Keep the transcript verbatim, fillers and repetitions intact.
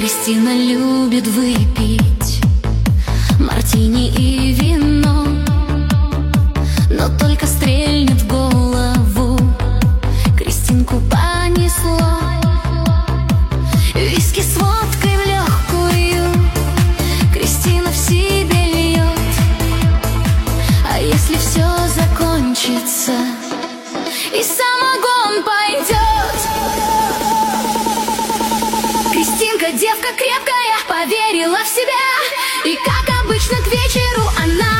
Кристина любит выпить мартини и вино, но только стрельнет в голову, Кристинку понесло. Виски с водкой в легкую Кристина в себе льет. А если все закончится и самогон пойдет? Кристинка, девка крепкая, поверила в себя, и как обычно к вечеру она